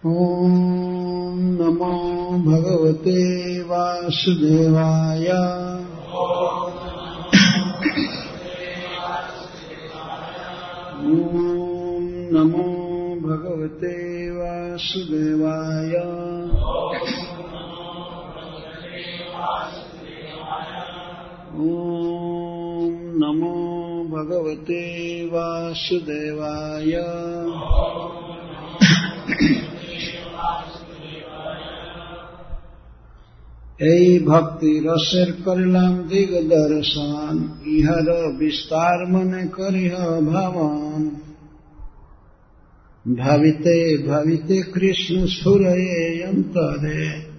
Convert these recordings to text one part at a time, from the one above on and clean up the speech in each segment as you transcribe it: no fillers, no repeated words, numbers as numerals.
ॐ नमो भगवते वासुदेवाय। ॐ नमो भगवते वासुदेवाय। ॐ नमो भगवते वासुदेवाय। এই ভক্তি রসের করিলাম দিগ দর্শন, ইহার বিস্তার মনে করিহ ভাবন। ভাবিতে ভাবিতে কৃষ্ণ স্ফুরয়ে অন্তরে,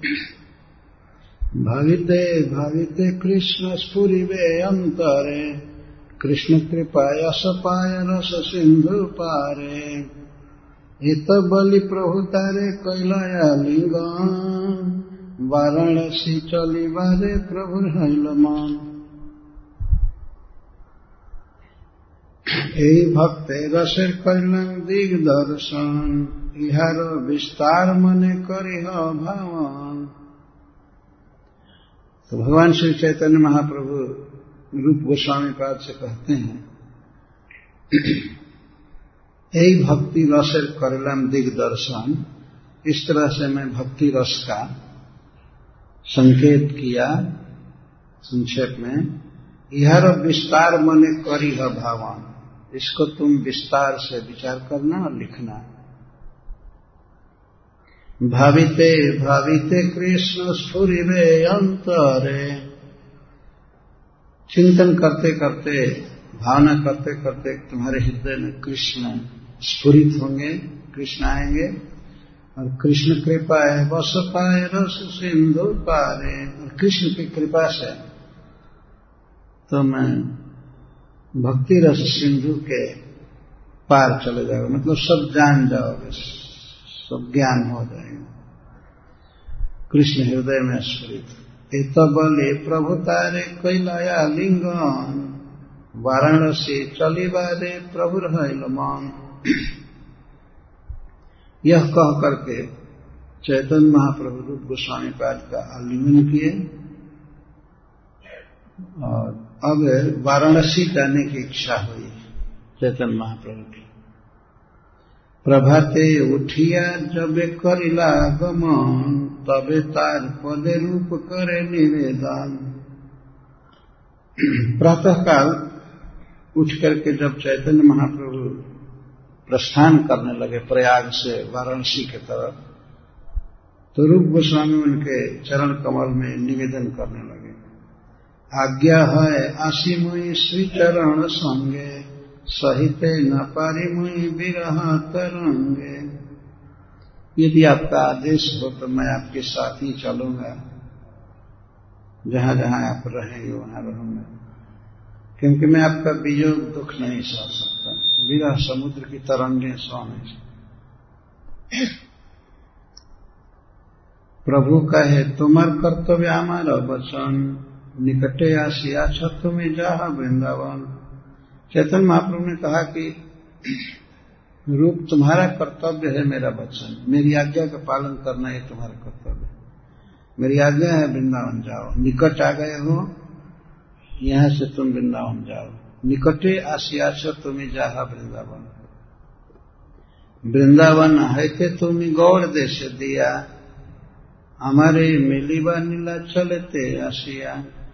ভাবিতে ভাবিতে কৃষ্ণ স্ফুরিবে অন্তরে। কৃষ্ণ কৃপায় সপায় রস সিন্ধু পারে, এত বলি প্রভু তারে কৈলায়া লিঙ্গন। বারাণসী চলিবারে প্রভুর হইল মন। এই ভক্তে রসের করিলাম দিগ দর্শন, ইহার विस्तार मने करिह भावन। तो भगवान श्री चैतन्य महाप्रभु रूप गोस्वामी पाद से कहते हैं, यही भक्ति रसेर करिलाम दिग दर्शन। इस तरह से मैं भक्ति रस का संकेत किया संक्षेप में। इहर विस्तार मने करिह भावन, इसको तुम विस्तार से विचार करना और लिखना। भाविते भाविते कृष्ण स्फुरिवे अंतरे, चिंतन करते करते भावना करते करते तुम्हारे हृदय में कृष्ण स्फुरित होंगे, कृष्ण आएंगे। और कृष्ण कृपा है बस पाए रस सिंधु पारे, और कृष्ण की कृपा से तो मैं भक्ति रस सिंधु के पार चले जाओगे, मतलब सब जान जाओगे, सब ज्ञान हो जाएगा। कृष्ण हृदय में स्फुरित। एत बले प्रभु तारे कैलाया लिंगन, वाराणसी चलिबारे प्रभु हइल मन। यह कह करके चैतन्य महाप्रभु रूप गोस्वामी पाद का आलिंगन किए और अब वाराणसी जाने की इच्छा हुई चैतन्य महाप्रभु की। प्रभाते उठिया जबे करिला गमन, तबे तार पदे रूप करे निवेदन। प्रातःकाल उठ करके जब चैतन्य महाप्रभु प्रस्थान करने लगे प्रयाग से वाराणसी की तरफ, तो रूप गोस्वामी उनके चरण कमल में निवेदन करने लगे, आज्ञा है आसी मुई श्री चरण संगे, सहिते न पारी मुई विरह तरंगे। यदि आपका आदेश हो तो मैं आपके साथ ही चलूंगा, जहां जहां आप रहेंगे वहां रहूंगा, क्योंकि मैं आपका वियोग दुख नहीं सह सकता। विरह समुद्र की तरंगें सह नहीं सकती। प्रभु कहे तुम्हार कर्तव्य हमारा वचन, निकटे आसिया तुम्हें जहा वृंदावन। चैतन्य महाप्रभु ने कहा कि रूप तुम्हारा कर्तव्य है मेरा वचन, मेरी आज्ञा का पालन करना ये तुम्हारा कर्तव्य है। मेरी आज्ञा है वृंदावन जाओ, निकट आ गए हो, यहां से तुम वृंदावन जाओ। निकटे आसिया तुम्हें जहा वृंदावन। वृंदावन है के तुम्हें गौड़ देश दिया, हमारे मिलीबा नीला चलते आसिया।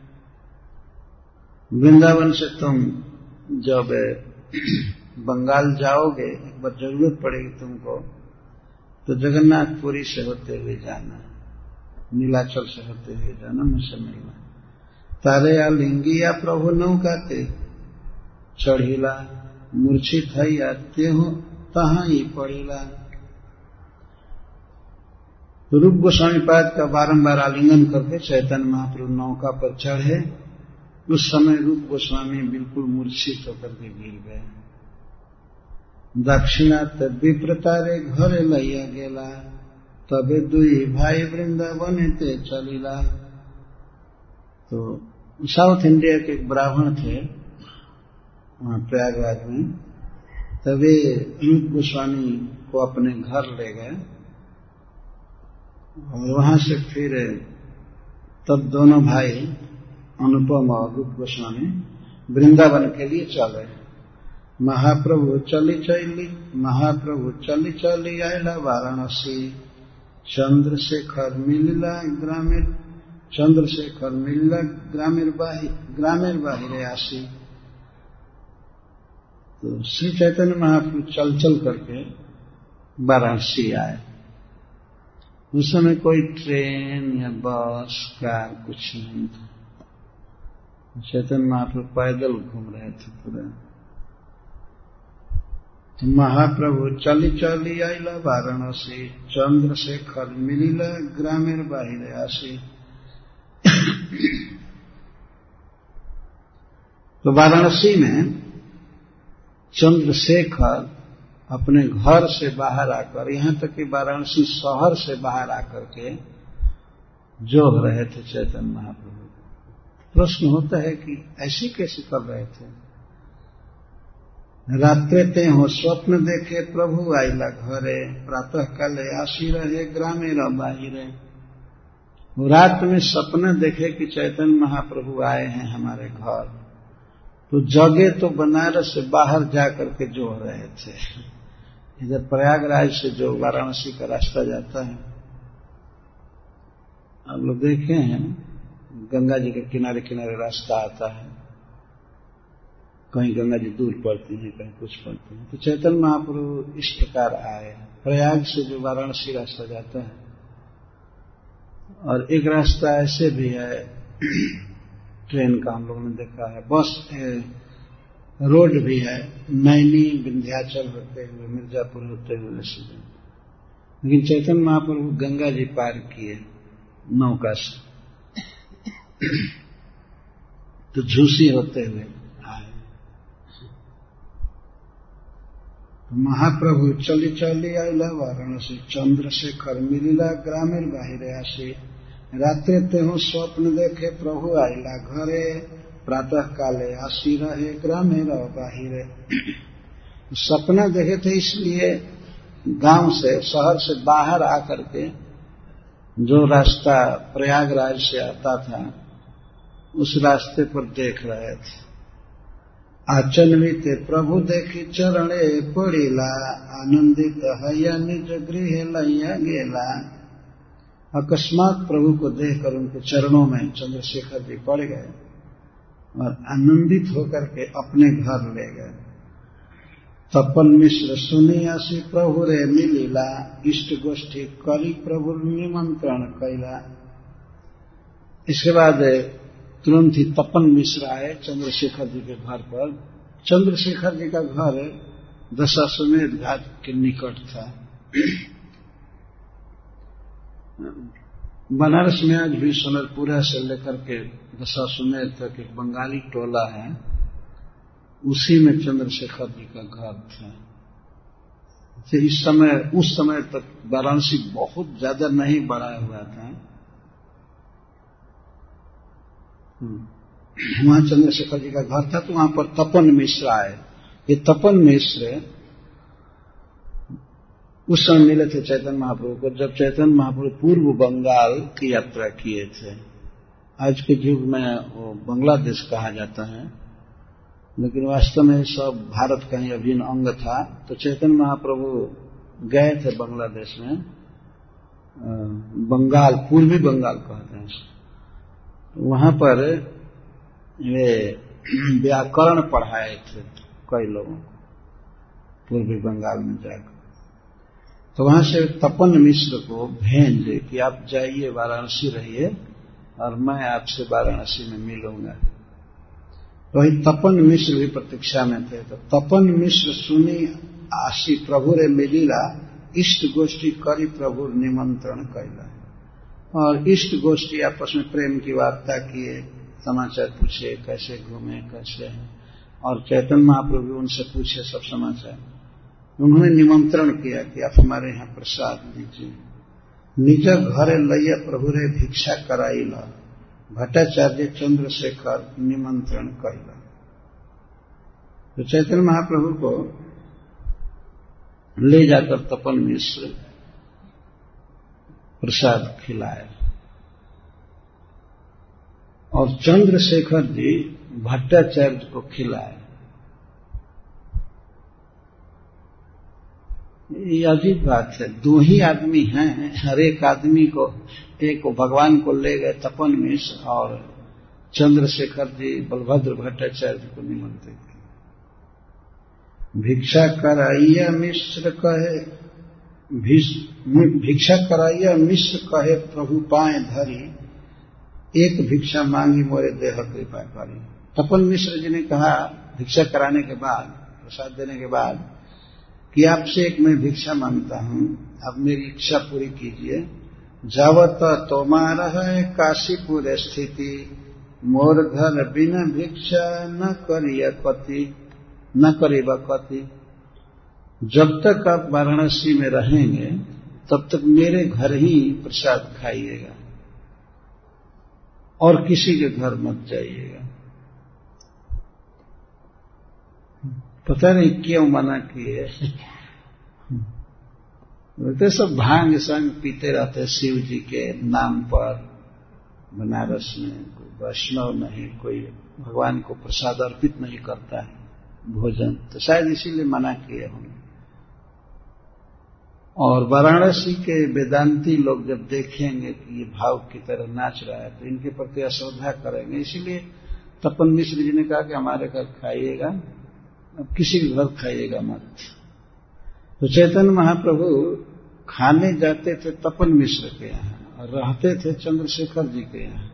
वृंदावन से तुम जब बंगाल जाओगे, एक बार जरूरत पड़ेगी तुमको, तो जगन्नाथपुरी से होते हुए जाना, नीलाचल से होते हुए जाना, मुझसे मिलना। तारे लिंगिया प्रभु नौकाते चढ़िला, मूर्छित हइया तेहु तहां ही पड़िला। रूप गोस्वामी पाद का बारंबार आलिंगन करके चैतन्य महाप्रभु नौका पर चढ़े। उस समय रूप गोस्वामी बिल्कुल मूर्छित होकर के गिर गए। दक्षिणात विप्रतारे घरे लैया गेला, तबे दुई भाई वृंदावन ते चलिला। तो साउथ इंडिया के एक ब्राह्मण थे वहां प्रयागराज में, तभी रूप गोस्वामी को अपने घर ले गए और वहां से फिर तब दोनों भाई अनुपम और रूप गोस्वामी वृंदावन के लिए चले। महाप्रभु चली आयला वाराणसी, चंद्रशेखर मिलिला ग्रामेर बाहिरे आसी। तो श्री चैतन्य महाप्रभु चल चल करके वाराणसी आए। उस समय कोई ट्रेन या बस कार कुछ नहीं था। चैतन्य महाप्रभु पैदल घूम रहे थे पूरा। तो महाप्रभु चली आइला वाराणसी, चंद्रशेखर मिलिला ग्रामेर बाहिरे आसी। तो वाराणसी में चंद्रशेखर अपने घर से बाहर आकर, यहां तक कि वाराणसी शहर से बाहर आकर के जोह रहे थे चैतन्य महाप्रभु। प्रश्न होता है कि ऐसी कैसे कर रहे थे। रात्रे ते हो स्वप्न देखे प्रभु आइला घरे, प्रातः काले आसी रहे ग्रामे बाहिरे। रात में सपना देखे कि चैतन्य महाप्रभु आए हैं हमारे घर, तो जगे तो बनारस से बाहर जाकर के जो रहे थे। इधर प्रयागराज से जो वाराणसी का रास्ता जाता है, आप लोग देखे हैं, गंगा जी के किनारे किनारे रास्ता आता है। कहीं गंगा जी दूर पड़ती है, कहीं कुछ पड़ती है। तो चैतन्य महाप्रभु इस प्रकार आए। प्रयाग से जो वाराणसी रास्ता जाता है, और एक रास्ता ऐसे भी है ट्रेन का, हम लोगों ने देखा है, बस रोड भी है, नैनी विंध्याचल होते हुए मिर्जापुर होते हुए सीधे। लेकिन चैतन्य महाप्रभु गंगा जी पार किए नौका से, तो झूसी होते हुए आए। तो महाप्रभु चली आइला वाराणसी, चंद्रशेखर मिलिला ग्रामेर बाहिरे आसी। रात्रे तेहु स्वप्न देखे प्रभु आइला घरे, प्रातः काले आसी रहे ग्रामेर बाहिरे। सपना देखे थे, इसलिए गांव से, शहर से बाहर आकर के जो रास्ता प्रयागराज से आता था, उस रास्ते पर देख रहे थे। आचन्वित प्रभु देखी चरणे पड़िला, आनंदित हैया निज गृह लैया गेला। अकस्मात प्रभु को देखकर उनके चरणों में चंद्रशेखर जी पड़ गए और आनंदित होकर के अपने घर ले गए। तपन मिश्र सुनी आसी प्रभु रे मिलिला, इष्ट गोष्ठी करी प्रभु निमंत्रण कैला। इसके बाद तुरंत ही तपन मिश्र आए चंद्रशेखर जी के घर पर। चंद्रशेखर जी का घर दशाश्वमेध घाट के निकट था। बनारस में आज भी सोनरपुरा से लेकर के दशाश्वमेध तक एक बंगाली टोला है, उसी में चंद्रशेखर जी का घर था। उस समय तक वाराणसी बहुत ज्यादा नहीं बढ़ा हुआ था। वहां चंद्रशेखर जी का घर था, तो वहां पर तपन मिश्र आए। ये तपन मिश्र उस समय मिले थे चैतन्य महाप्रभु को, जब चैतन्य महाप्रभु पूर्व बंगाल की यात्रा किए थे। आज के युग में वो बांग्लादेश कहा जाता है, लेकिन वास्तव में सब भारत का ही अभिन्न अंग था। तो चैतन्य महाप्रभु गए थे बांग्लादेश में, बंगाल, पूर्वी बंगाल कहते हैं। वहां पर वे व्याकरण पढ़ाए थे कई लोगों को, पूर्वी बंगाल में जाकर। तो वहां से तपन मिश्र को भेजे कि आप जाइए, वाराणसी रहिए और मैं आपसे वाराणसी में मिलूंगा। तो वही तपन मिश्र भी प्रतीक्षा में थे। तो तपन मिश्र सुनी आशी प्रभु रे मिलिला, इष्ट गोष्ठी करी प्रभु निमंत्रण कैला। और इष्ट गोष्ठी आपस में प्रेम की वार्ता किए, समाचार पूछे, कैसे घूमे, कैसे हैं। और चैतन्य महाप्रभु उनसे पूछे सब समाचार। उन्होंने निमंत्रण किया कि आप हमारे यहाँ प्रसाद लीजिए। निज घरे लैया प्रभु रे भिक्षा कराइला, भट्टाचार्य चंद्रशेखर निमंत्रण कैला। तो चैतन्य महाप्रभु को ले जाकर तपन मिश्र प्रसाद खिलाए। और चंद्रशेखर जी भट्टाचार्य को खिलाए। ये अजीब बात है, दो ही आदमी हैं, हर एक आदमी को, एक भगवान को ले गए तपन मिश्र और चंद्रशेखर जी बलभद्र भट्टाचार्य को निमंत्रित किए। भिक्षा कराइया मिश्र कहे, भिक्षा कराइया मिश्र कहे प्रभु पाए धरी, एक भिक्षा मांगी मोरे देह कृपा करी। तपन मिश्र जी ने कहा भिक्षा कराने के बाद, प्रसाद देने के बाद, कि आपसे एक मैं भिक्षा मांगता हूं, आप मेरी इच्छा पूरी कीजिए। जावत तोमारा है काशीपुर स्थिति, मोर घर बिना भिक्षा न करिया कति, न करीबा कति। जब तक आप वाराणसी में रहेंगे तब तक मेरे घर ही प्रसाद खाइएगा और किसी के घर मत जाइएगा। पता नहीं क्यों मना किए। तो सब भांग संग पीते रहते शिव जी के नाम पर। बनारस में कोई वैष्णव नहीं, कोई भगवान को प्रसाद अर्पित नहीं करता है भोजन, तो शायद इसीलिए मना किए होंगे। और वाराणसी के वेदांती लोग जब देखेंगे कि ये भाव की तरह नाच रहा है तो इनके प्रति अश्रद्धा करेंगे। इसीलिए तपन मिश्र जी ने कहा कि हमारे घर खाइएगा, अब किसी के घर खाइएगा मत। तो चैतन्य महाप्रभु खाने जाते थे तपन मिश्र के यहाँ और रहते थे चंद्रशेखर जी के यहाँ।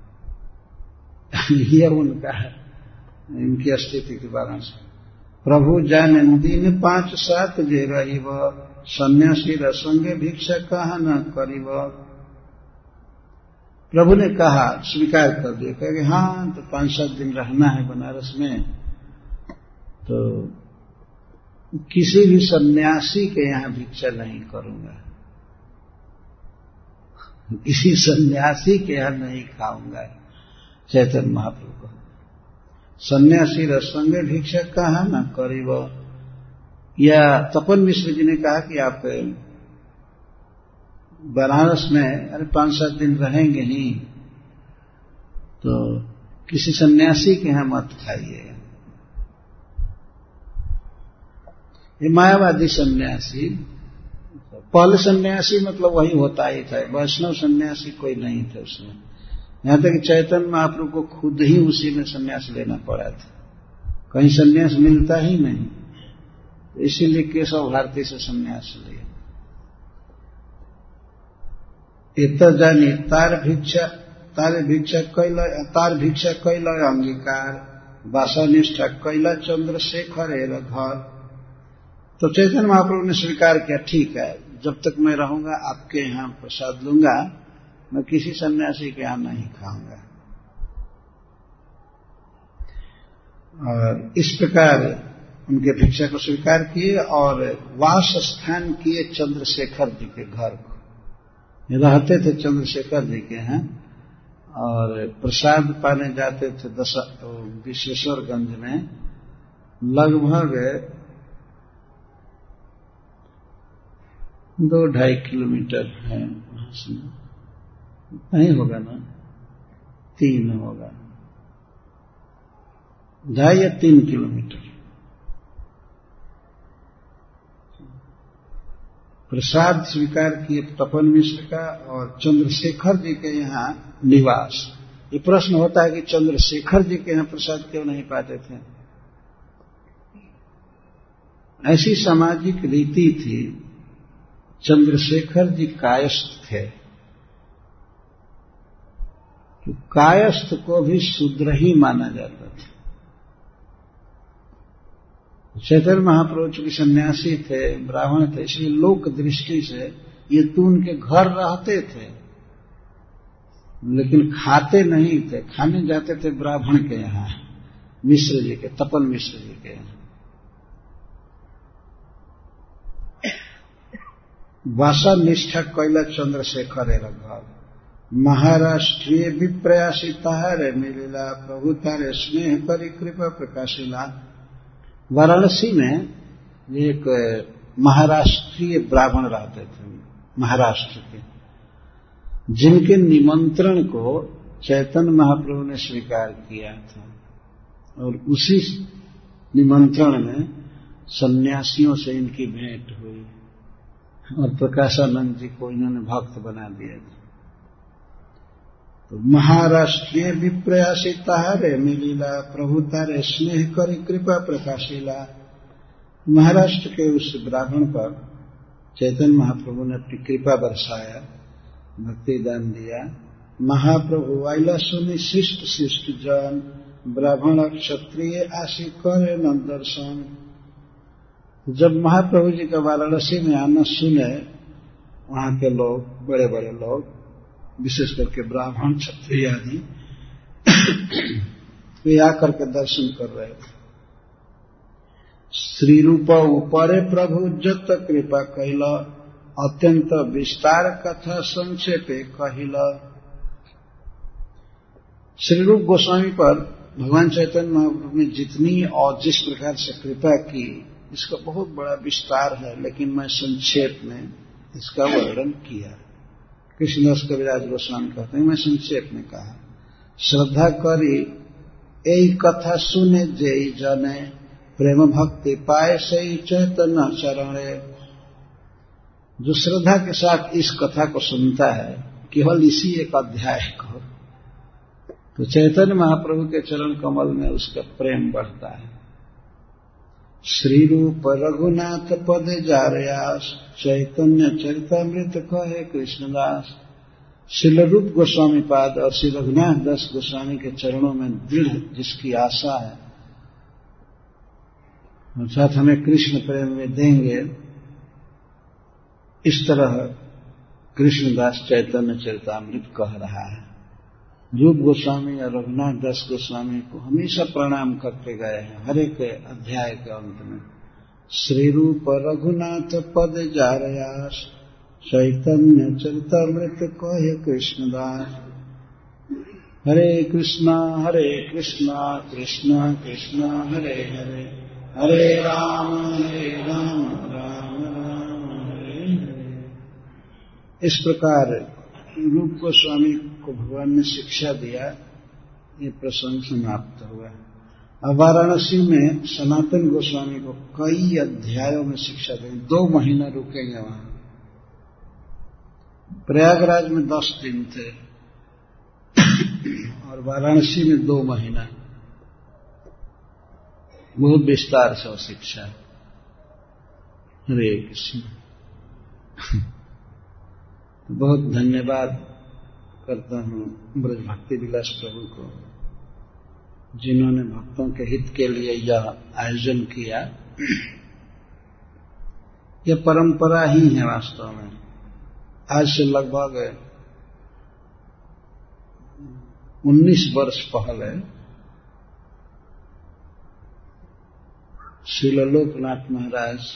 यह उनका है, इनकी स्थिति के बारे में। प्रभु जान दिन 5-7 जे रहिब, सन्यासी रसंगे भिक्षा कहा न करीब। प्रभु ने कहा, स्वीकार कर दिया, कहा कि हाँ तो 5-7 दिन रहना है बनारस में, तो किसी भी सन्यासी के यहां भिक्षा नहीं करूंगा, किसी सन्यासी के यहां नहीं खाऊंगा। चैतन्य महाप्रभु को सन्यासी रसंगे भिक्षा कहा न करीब। या तपन मिश्र जी ने कहा कि आप बनारस में 5-7 दिन रहेंगे ही, तो किसी सन्यासी के यहां मत खाइएगा। ये मायावादी सन्यासी, पहले सन्यासी मतलब वही होता ही था, वैष्णव सन्यासी कोई नहीं थे उसमें। यहां तक चैतन्य महाप्रभु को खुद ही उसी में सन्यास लेना पड़ा था, कहीं सन्यास मिलता ही नहीं, इसीलिए केशव भारती से सन्यास लिया। इत जानी तार भिक्षा कैला अंगीकार, वासनिष्ठा कैला चंद्रशेखर एरा घर। तो चैतन्य महाप्रभु ने स्वीकार किया, ठीक है, जब तक मैं रहूंगा आपके यहां प्रसाद लूंगा, मैं किसी सन्यासी के यहां नहीं खाऊंगा। और इस प्रकार उनके भिक्षा को स्वीकार किए और वास स्थान किए चंद्रशेखर जी के घर को। रहते थे चंद्रशेखर जी के यहाँ और प्रसाद पाने जाते थे विश्वेश्वरगंज में। लगभग 2-2.5 किलोमीटर है वहां से, नहीं होगा ना, 3 होगा, 2.5 या 3 किलोमीटर। प्रसाद स्वीकार किए तपन मिश्र का और चंद्रशेखर जी के यहाँ निवास। ये प्रश्न होता है कि चंद्रशेखर जी के यहाँ प्रसाद क्यों नहीं पाते थे। ऐसी सामाजिक रीति थी, चंद्रशेखर जी कायस्थ थे, तो कायस्थ को भी शूद्र ही माना जाता था। चैतन्य महाप्रभु चूंकि सन्यासी थे, ब्राह्मण थे, इसलिए लोक दृष्टि से ये तो उनके घर रहते थे लेकिन खाते नहीं थे, खाने जाते थे ब्राह्मण के यहाँ, मिश्र जी के, तपन मिश्र जी के यहाँ। वासा निष्ठा कैला चंद्रशेखर घर, महाराष्ट्रीय विप्रयासी तारे मिलिला, प्रभु तारे स्नेह करी कृपा प्रकाशिला। वाराणसी में एक महाराष्ट्रीय ब्राह्मण रहते थे, महाराष्ट्र के, जिनके निमंत्रण को चैतन्य महाप्रभु ने स्वीकार किया था, और उसी निमंत्रण में सन्यासियों से इनकी भेंट हुई और प्रकाशानंद जी को इन्होंने भक्त बना दिया था। तो महाराष्ट्रीय विप्रयासिता रे मिलीला प्रभु तारे स्नेह करी कृपा प्रकाशिला। महाराष्ट्र के उस ब्राह्मण पर चैतन्य महाप्रभु ने अपनी कृपा बरसाया, भक्ति दान दिया। महाप्रभु आइला सुनी शिष्ट शिष्ट जन, ब्राह्मण क्षत्रिय आशी करे न दर्शन। जब महाप्रभु जी का वाराणसी में आना सुने वहां के लोग, बड़े बड़े लोग, विशेष करके ब्राह्मण क्षत्रिय आदि, वे आकर के दर्शन कर रहे थे। श्री रूप ऊपरे प्रभु जत कृपा कैला, अत्यंत विस्तार कथा संक्षेपे कहिला। श्री रूप गोस्वामी पर भगवान चैतन्य महाप्रभु ने जितनी और जिस प्रकार से कृपा की, इसका बहुत बड़ा विस्तार है, लेकिन मैं संक्षेप में इसका वर्णन किया। कृष्णदास कविराज गोस्वामी कहते हैं, मैं संक्षेप में कहा। श्रद्धा करी यही कथा सुने जेई जने, प्रेम भक्ति पाए सही चैतन्य चरणे। जो श्रद्धा के साथ इस कथा को सुनता है, केवल इसी एक अध्याय को, तो चैतन्य महाप्रभु के चरण कमल में उसका प्रेम बढ़ता है। श्री रूप रघुनाथ पद जारयास, चैतन्य चरितामृत कहे कृष्णदास। श्री रूप गोस्वामी पाद और श्री रघुनाथ दास गोस्वामी के चरणों में दृढ़ जिसकी आशा है, अर्थात हमें कृष्ण प्रेम में देंगे, इस तरह कृष्णदास चैतन्य चरितामृत कह रहा है। रूप गोस्वामी और रघुनाथ दास गोस्वामी को हमेशा प्रणाम करते गए हैं हर एक अध्याय के अंत में। श्री रूप रघुनाथ पद जारयास, चैतन्य चरितामृत कहे कृष्णदास। हरे कृष्णा कृष्णा कृष्णा हरे हरे, हरे राम राम राम हरे हरे। इस प्रकार रूप गोस्वामी को भगवान ने शिक्षा दिया, ये प्रसंग समाप्त हुआ। अब वाराणसी में सनातन गोस्वामी को कई अध्यायों में शिक्षा देंगे। 2 महीना रुकेंगे वहां। प्रयागराज में 10 दिन थे और वाराणसी में 2 महीना। बहुत विस्तार से शिक्षा। हरे कृष्ण। बहुत धन्यवाद करता हूं ब्रज भक्ति विलास प्रभु को, जिन्होंने भक्तों के हित के लिए यह आयोजन किया। यह परंपरा ही है वास्तव में। आज से लगभग 19 वर्ष पहले श्रील लोकनाथ महाराज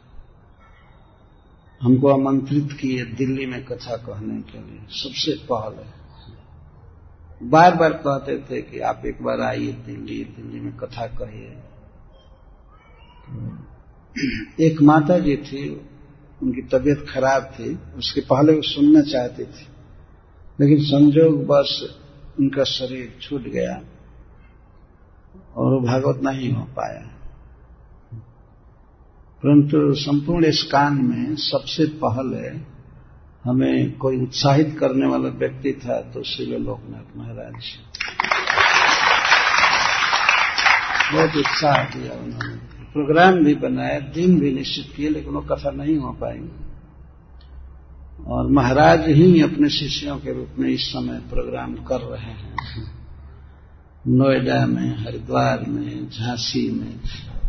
हमको आमंत्रित किए दिल्ली में कथा कहने के लिए। सबसे पहले बार बार कहते थे कि आप एक बार आइए दिल्ली में कथा कहिए। एक माता जी थी, उनकी तबीयत खराब थी, उसके पहले वो सुनना चाहती थी, लेकिन संजोग बस उनका शरीर छूट गया और वो भागवत नहीं हो पाया। परंतु संपूर्ण इस कांड में सबसे पहले हमें कोई उत्साहित करने वाला व्यक्ति था तो श्रील लोकनाथ महाराज। बहुत उत्साह दिया उन्होंने, प्रोग्राम भी बनाया, दिन भी निश्चित किए, लेकिन वो कथा नहीं हो पाई। और महाराज ही अपने शिष्यों के रूप में इस समय प्रोग्राम कर रहे हैं, नोएडा में, हरिद्वार में, झांसी में।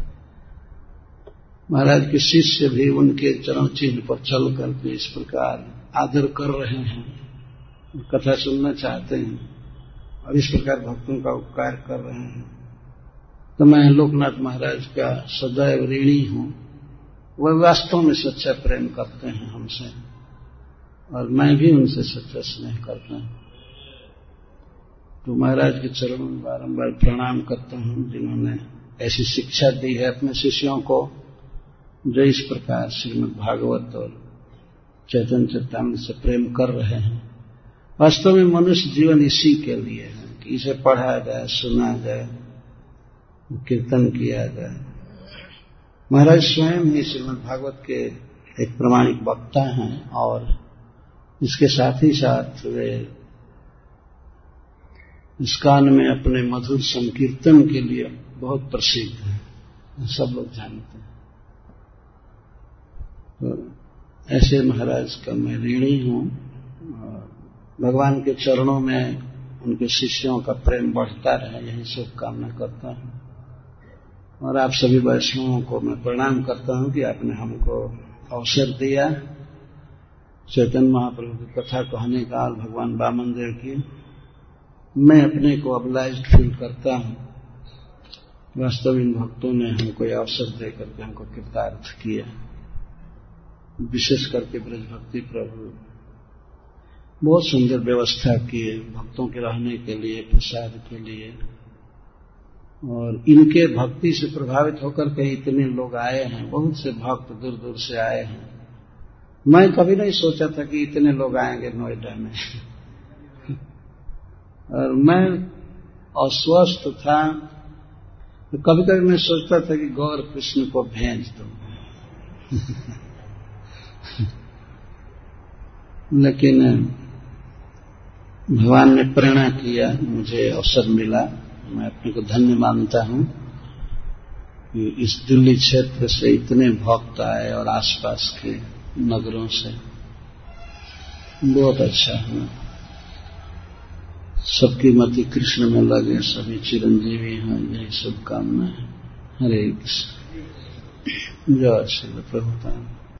महाराज के शिष्य भी उनके चरण चिन्ह पर चल करके इस प्रकार आदर कर रहे हैं, कथा सुनना चाहते हैं और इस प्रकार भक्तों का उपकार कर रहे हैं। तो मैं लोकनाथ महाराज का सदैव ऋणी हूं। वह वास्तव में सच्चा प्रेम करते हैं हमसे और मैं भी उनसे सच्चा स्नेह करता हूं। तो महाराज के चरणों में बारंबार प्रणाम करता हूं, जिन्होंने ऐसी शिक्षा दी है अपने शिष्यों को, जो इस प्रकार श्रीमद् भागवत और चैतन्य चरितामृत से प्रेम कर रहे हैं। वास्तव में मनुष्य जीवन इसी के लिए है कि इसे पढ़ा जाए, सुना जाए, कीर्तन किया जाए। महाराज स्वयं ही श्रीमद् भागवत के एक प्रमाणिक वक्ता हैं और इसके साथ ही साथ वे इस्कॉन में अपने मधुर संकीर्तन के लिए बहुत प्रसिद्ध हैं, सब लोग जानते हैं। तो ऐसे महाराज का मैं ऋणी हूं और भगवान के चरणों में उनके शिष्यों का प्रेम बढ़ता रहे, यही शुभकामना करता हूं। और आप सभी वैष्णवों को मैं प्रणाम करता हूं कि आपने हमको अवसर दिया चैतन्य महाप्रभु की कथा कहने का और भगवान वामनदेव की। मैं अपने को ऑब्लाइज्ड फील करता हूं। वास्तव इन भक्तों ने हमको यह अवसर देकर के हमको कृतार्थ किया। विशेष करके ब्रज भक्ति प्रभु बहुत सुंदर व्यवस्था किए भक्तों के रहने के लिए, प्रसाद के लिए, और इनके भक्ति से प्रभावित होकर के इतने लोग आए हैं। बहुत से भक्त दूर दूर से आए हैं। मैं कभी नहीं सोचा था कि इतने लोग आएंगे नोएडा में और मैं अस्वस्थ था तो कभी कभी मैं सोचता था कि गौर कृष्ण को भेज दूं लेकिन भगवान ने प्रेरणा किया, मुझे अवसर मिला। मैं अपने को धन्य मानता हूं कि इस दिल्ली क्षेत्र से इतने भक्त आए और आसपास के नगरों से। बहुत अच्छा हुआ। सबकी मति कृष्ण में लगे, सभी चिरंजीवी हैं, यही शुभकामना है। हरे कृष्ण। जय श्री प्रभुपाद।